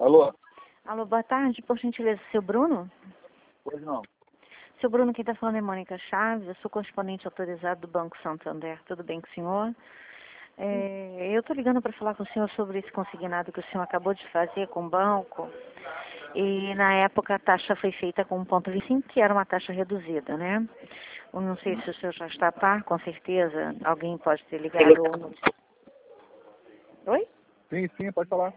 Alô? Alô, boa tarde, por gentileza, seu Bruno? Pois não. Seu Bruno, quem está falando é Mônica Chaves, eu sou correspondente autorizado do Banco Santander, tudo bem com o senhor? Eu estou ligando para falar com o senhor sobre esse consignado que o senhor acabou de fazer com o banco, e na época a taxa foi feita com 1,25, que era uma taxa reduzida, né? Eu não sei se o senhor já está a par, com certeza, alguém pode ter ligado ou não. Oi? Sim, pode falar.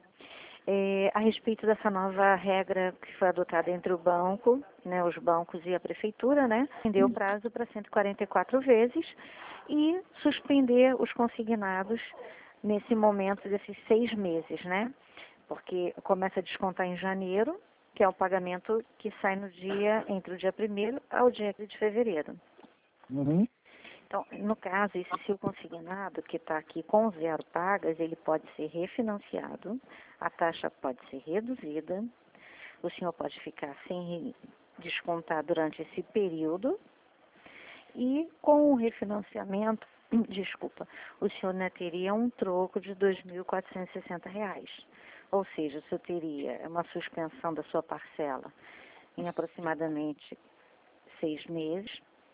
A respeito dessa nova regra que foi adotada entre o banco, né, os bancos e a prefeitura, né, estendeu o prazo para 144 vezes e suspender os consignados nesse momento desses 6 meses, né, porque começa a descontar em janeiro, que é o pagamento que sai no dia, entre o dia 1º ao dia de fevereiro. Uhum. Então, no caso, esse seu consignado, que está aqui com 0 pagas, ele pode ser refinanciado, a taxa pode ser reduzida, o senhor pode ficar sem descontar durante esse período, e com o refinanciamento, o senhor né, teria um troco de R$ 2.460. Ou seja, o senhor teria uma suspensão da sua parcela em aproximadamente 6 meses,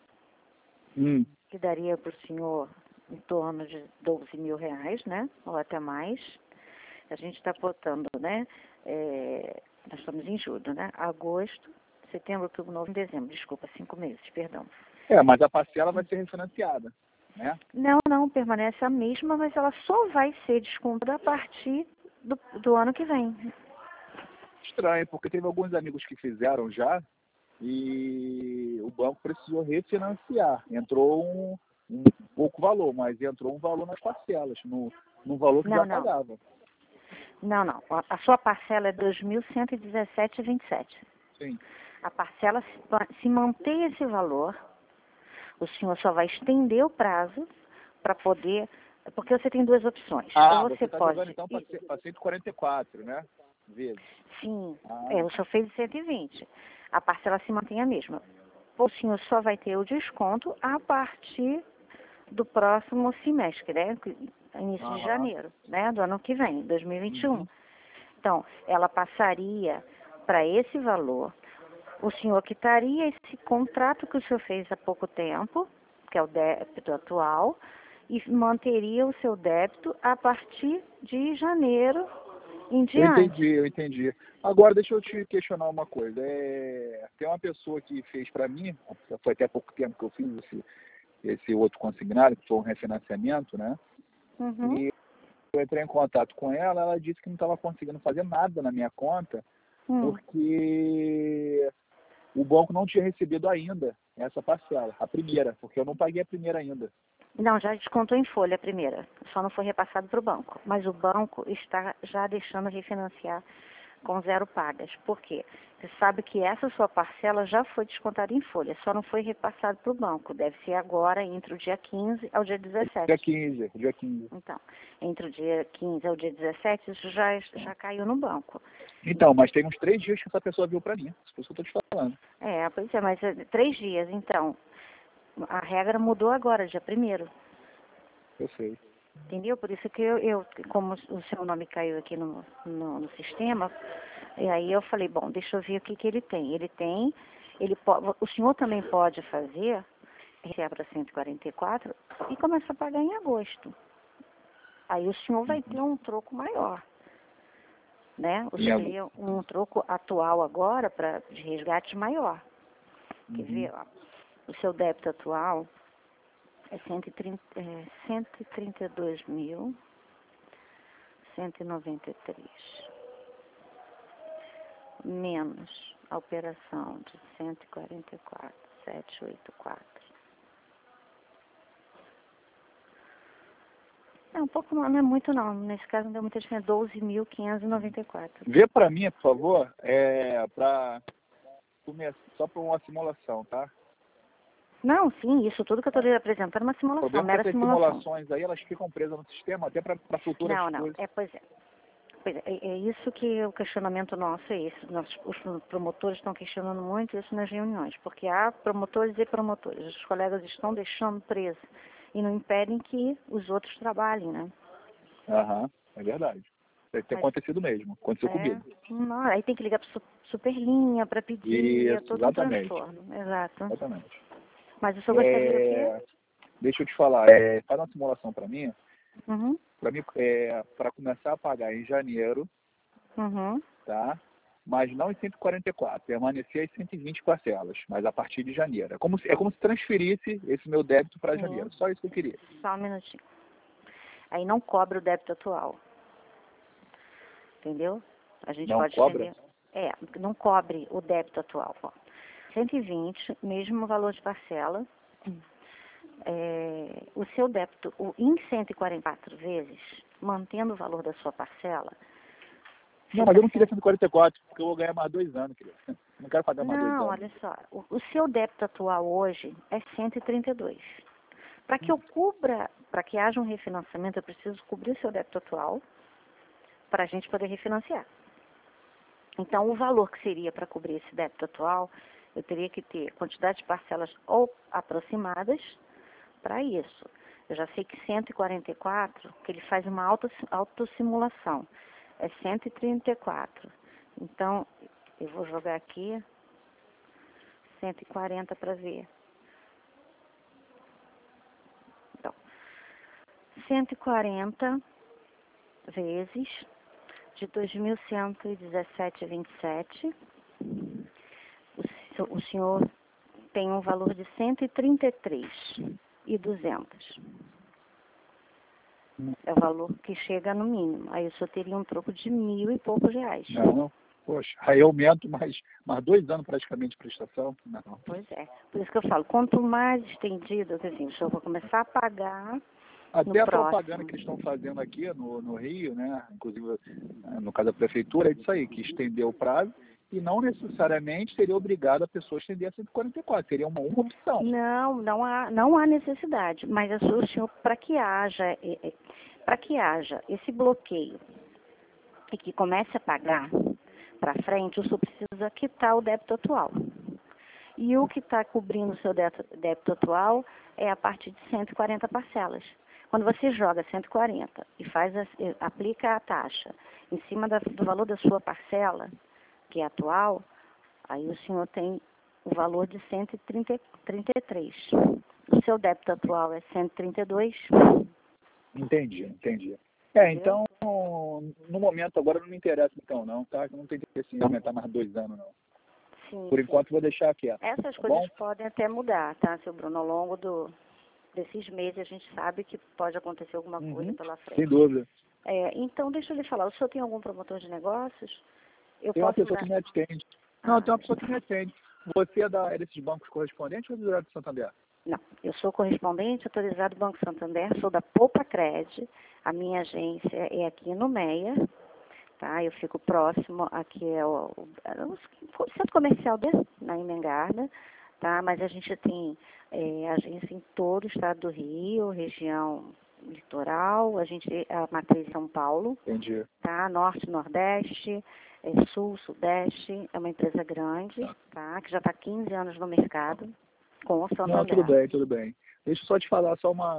que daria para o senhor em torno de R$ 12.000, né? Ou até mais. A gente está botando, né? Nós estamos em julho, né? Agosto, setembro, outubro, novembro, dezembro. Desculpa, 5 meses, perdão. Mas a parcela vai ser refinanciada, né? Não, permanece a mesma, mas ela só vai ser descontada a partir do ano que vem. Estranho, porque teve alguns amigos que fizeram já e o banco precisou refinanciar. Entrou um pouco valor, mas entrou um valor nas parcelas, no valor que já pagava. Não. A sua parcela é R$ 2.117,27. Sim. A parcela, se manter esse valor, o senhor só vai estender o prazo para poder... Porque você tem duas opções. Ou você está pode... jogando então para 144, né? Vezes. Sim, o senhor fez 120. A parcela se mantém a mesma. O senhor só vai ter o desconto a partir do próximo semestre, né? Início de janeiro, né? Do ano que vem, 2021. Então, ela passaria para esse valor. O senhor quitaria esse contrato que o senhor fez há pouco tempo, que é o débito atual, e manteria o seu débito a partir de janeiro em diante. Eu entendi. Agora, deixa eu te questionar uma coisa. Tem uma pessoa que fez para mim, foi até pouco tempo que eu fiz esse outro consignado, que foi um refinanciamento, né? E eu entrei em contato com ela, ela disse que não estava conseguindo fazer nada na minha conta, porque o banco não tinha recebido ainda essa parcela, a primeira, porque eu não paguei a primeira ainda. Não, já descontou em folha a primeira, só não foi repassado para o banco. Mas o banco está já deixando refinanciar com 0 pagas. Por quê? Você sabe que essa sua parcela já foi descontada em folha, só não foi repassado para o banco. Deve ser agora, entre o dia 15 ao dia 17. Dia 15. Então, entre o dia 15 ao dia 17, isso já caiu no banco. Então, mas tem uns 3 dias que essa pessoa viu para mim, por isso que eu estou te falando. Pois é, mas 3 dias, então. A regra mudou agora, dia 1º. Eu sei. Entendeu? Por isso que eu como o seu nome caiu aqui no sistema, e aí eu falei, bom, deixa eu ver o que ele tem. O senhor também pode fazer, para 144, e começa a pagar em agosto. Aí o senhor vai ter um troco maior, né? O senhor teria um troco atual agora de resgate maior. Quer ver, ó, o seu débito atual é 132.193 menos a operação de 144.784. Um pouco não é muito não, nesse caso não deu muita diferença, 12.594. Vê para mim, por favor, só para uma simulação, tá? Não, sim, isso tudo que eu estou lhe apresentando é uma simulação, mera simulação. Simulações aí, elas ficam presas no sistema até para futuras coisas. Pois é. É isso que o questionamento nosso é esse. Os promotores estão questionando muito isso nas reuniões, porque há promotores e promotores. Os colegas estão deixando preso e não impedem que os outros trabalhem, né? É verdade. Deve ter acontecido mesmo. Aconteceu comigo. Não, aí tem que ligar para Superlinha para pedir. Isso, todo exatamente. um transtorno. Exato. Exatamente. Mas o senhor gostaria o quê? Deixa eu te falar. Faz uma simulação para mim. Uhum. Para mim, para começar a pagar em janeiro, tá? Mas não em 144, permanecer as 120 parcelas, mas a partir de janeiro. É como se transferisse esse meu débito para janeiro. Só isso que eu queria. Só um minutinho. Aí não cobra o débito atual. Entendeu? A gente Não pode cobra? estender. Não cobre o débito atual. Ó. 120, mesmo valor de parcela. O seu débito em 144 vezes, mantendo o valor da sua parcela. Não, mas eu não queria 144, porque eu vou ganhar mais 2 anos, querido. Não quero pagar mais 2 anos. Não, olha só. O seu débito atual hoje é 132. Para que eu cubra, para que haja um refinanciamento, eu preciso cobrir o seu débito atual para a gente poder refinanciar. Então, o valor que seria para cobrir esse débito atual, eu teria que ter quantidade de parcelas ou aproximadas para isso. Eu já sei que 144, que ele faz uma autossimulação, é 134. Então, eu vou jogar aqui 140 para ver. Então, 140 vezes de 2.117,27, o senhor tem um valor de 133.200. É o valor que chega no mínimo. Aí o senhor teria um troco de 1.000 e poucos reais. Não, poxa, aí eu aumento mais 2 anos praticamente de prestação. Não. Pois é. Por isso que eu falo, quanto mais estendido, assim, o senhor vai começar a pagar. Até a próximo. propaganda que eles estão fazendo aqui no Rio, né? Inclusive, no caso da prefeitura, é isso aí, que estendeu o prazo e não necessariamente seria obrigado a pessoa a estender a 144, seria uma opção. Não há necessidade, mas o senhor, para que haja esse bloqueio e que comece a pagar para frente, o senhor precisa quitar o débito atual. E o que está cobrindo o seu débito atual é a partir de 140 parcelas. Quando você joga 140 e aplica a taxa em cima do valor da sua parcela, que é atual, aí o senhor tem o valor de 133. O seu débito atual é 132. Entendi. Então, no momento agora não me interessa então não, tá? Eu não tenho interesse em aumentar mais 2 anos não. Sim, Por enquanto vou deixar quieto. Essas tá coisas bom? podem até mudar, tá, seu Bruno? Ao longo desses meses a gente sabe que pode acontecer alguma coisa pela frente. Sem dúvida. Então, deixa eu lhe falar, o senhor tem algum promotor de negócios? Tem uma pessoa que me atende. Não, tem uma pessoa que me atende. Você é desses bancos correspondentes ou do Santander? Não, eu sou correspondente autorizado do Banco Santander, sou da Poupa Cred, a minha agência é aqui no Meia, tá? Eu fico próximo, aqui é o centro comercial na Emengarda, tá? Mas a gente tem agência em todo o estado do Rio, região litoral, a matriz São Paulo, Entendi. tá? Norte, Nordeste, Sul, Sudeste, é uma empresa grande, tá? Que já está há 15 anos no mercado. Com o Santander. Não, tudo bem. Deixa eu só te falar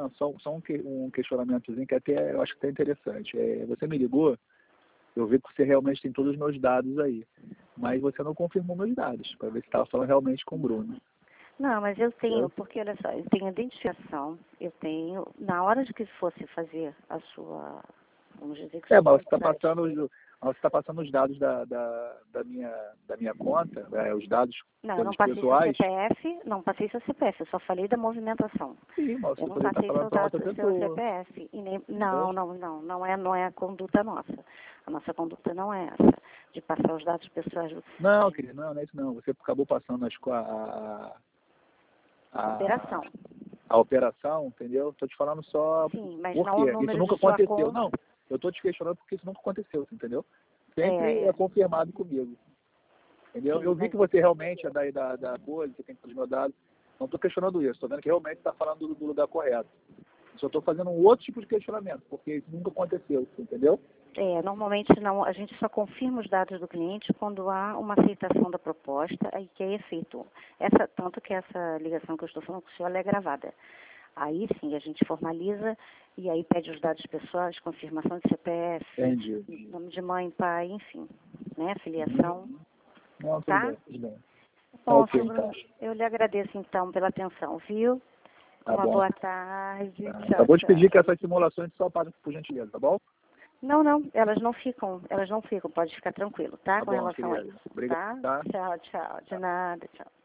um questionamentozinho que até eu acho que é interessante. Você me ligou, eu vi que você realmente tem todos os meus dados aí, mas você não confirmou meus dados, para ver se estava falando realmente com o Bruno. Não, mas eu tenho, porque olha só, eu tenho identificação, na hora de que fosse fazer a sua, vamos dizer que mas você está passando os dados da minha conta, os dados pessoais. Não passei seu CPF, eu só falei da movimentação. Sim, mas eu você não passei falando para outra seu pessoa. CPF. E nem, não é a conduta nossa. A nossa conduta não é essa, de passar os dados pessoais. Não, querido, não é isso não. Você acabou passando a operação. A operação, entendeu? Estou te falando só. Sim, mas por não o quê? número Isso nunca de sua aconteceu. conta. Não, eu estou te questionando porque isso nunca aconteceu, entendeu? Sempre é confirmado comigo. Entendeu? Sim, eu vi que você realmente é da coisa, você tem todos os meus dados. Não estou questionando isso, estou vendo que realmente está falando do lugar correto. Só estou fazendo um outro tipo de questionamento, porque isso nunca aconteceu, entendeu? Normalmente não, a gente só confirma os dados do cliente quando há uma aceitação da proposta e que é feito. Tanto que essa ligação que eu estou falando com o senhor, ela é gravada. Aí sim a gente formaliza e aí pede os dados pessoais, confirmação de CPF, Entendi. nome de mãe, pai, enfim, né? Filiação. Não, tudo Tá? bem, tudo bem. Bom, Ok, seu Bruno, então. eu lhe agradeço então pela atenção, viu? Tá Uma bom. boa tarde. Tá. Tchau, Só vou te pedir que tchau. essas simulações só paguem por gentileza, tá bom? Não, elas não ficam, pode ficar tranquilo, tá? Tá Com bom, relação a querida. isso, Obrigado, tá? tá? Tchau, tchau. De nada, tchau.